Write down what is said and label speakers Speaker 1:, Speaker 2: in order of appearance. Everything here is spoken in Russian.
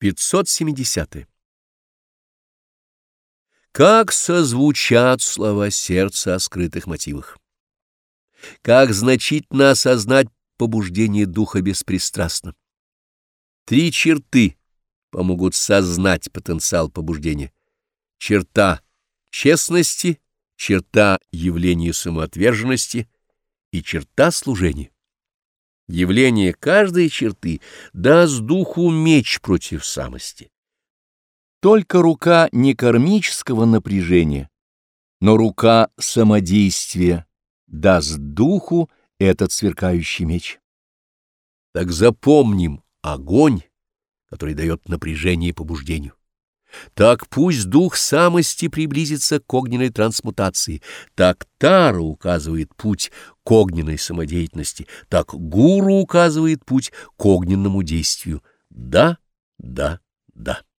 Speaker 1: 570. Как созвучат слова сердца о скрытых мотивах! Как значительно осознать побуждение духа беспристрастно! 3 черты помогут сознать потенциал побуждения. Черта честности, черта явления самоотверженности и черта служения. Явление каждой черты даст духу меч против самости. Только рука не кармического напряжения, но рука самодействия даст духу этот сверкающий меч. Так запомним огонь, который дает напряжение побуждению. Так пусть дух самости приблизится к огненной трансмутации, так Тара указывает путь к огненной самодеятельности, так Гуру указывает путь к огненному действию. Да, да, да.